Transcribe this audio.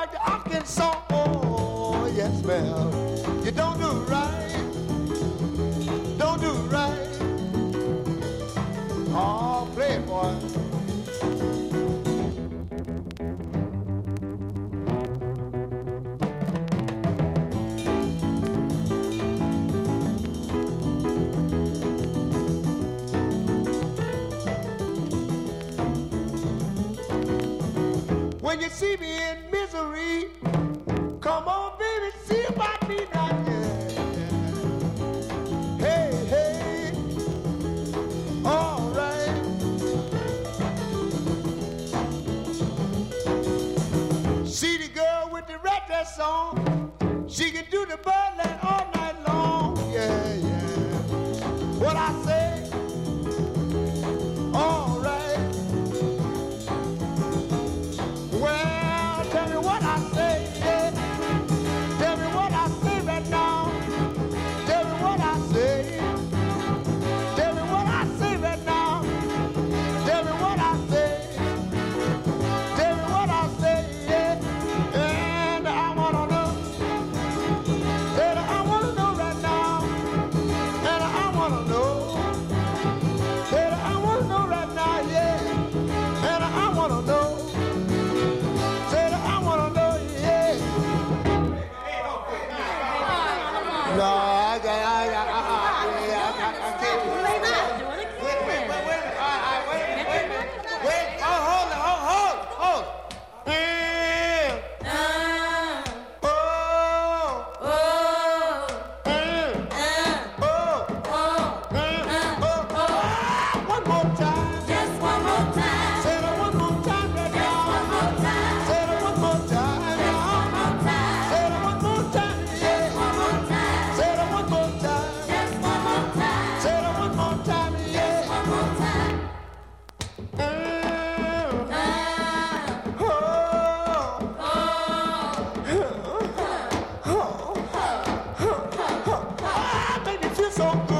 like the Arkansas. Oh, yes, ma'am. You don't do right. Don't do right. Oh, play it, boy. When you see me in misery, come on, baby, see about me now. Yeah. Hey, hey, all right. See the girl with the red dress on, she can do the birdland all night long. Yeah, yeah. What I say? All right. Well, tell me what I say, yeah. Tell me what I say right now. Tell me what I say. Tell me what I say right now. Tell me what I say. Tell me what I say, yeah. And I wanna know. And I wanna know right now. And I wanna know. And I wanna know right now, yeah. And I wanna know. No, I can't. Wait. Hold. One more time. Just one more time. Say it one more time. Just one more time. Say it one more time. Just one more time. Say it one more time. Yeah. One more time. Say it one more time. Just one more time. Say it one more time. Yeah. One more time. Baby, feel so good.